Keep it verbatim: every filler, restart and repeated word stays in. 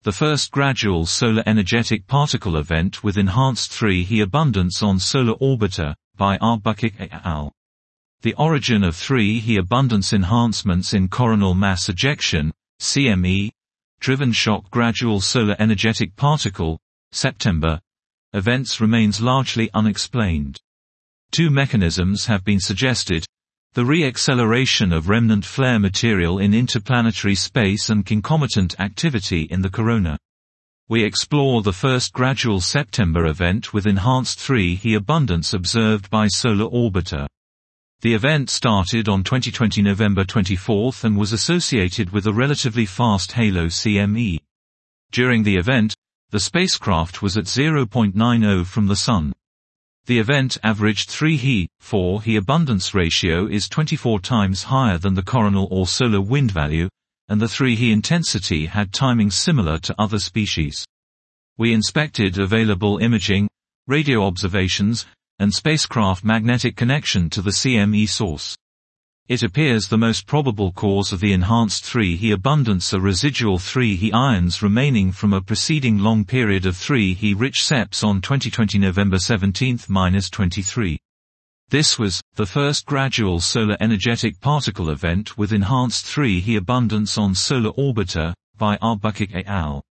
the first gradual solar energetic particle event with enhanced three He abundance on solar orbiter, by R. Buckick et al. The origin of three He abundance enhancements in coronal mass ejection, C M E, driven shock gradual solar energetic particle, September, events remains largely unexplained. Two mechanisms have been suggested: the re-acceleration of remnant flare material in interplanetary space and concomitant activity in the corona. We explore the first gradual September event with enhanced three He abundance observed by solar orbiter. The event started on twenty twenty November twenty-fourth and was associated with a relatively fast halo C M E. During the event, the spacecraft was at zero point nine zero from the Sun. The event averaged three He, four He abundance ratio is twenty-four times higher than the coronal or solar wind value, and the three He intensity had timing similar to other species. We inspected available imaging, radio observations, and spacecraft magnetic connection to the C M E source. It appears the most probable cause of the enhanced three He abundance are residual three He ions remaining from a preceding long period of three He rich S E Ps on twenty twenty November seventeenth to twenty-third. This was the first gradual solar energetic particle event with enhanced three He abundance on solar orbiter, by R. Buckick et al.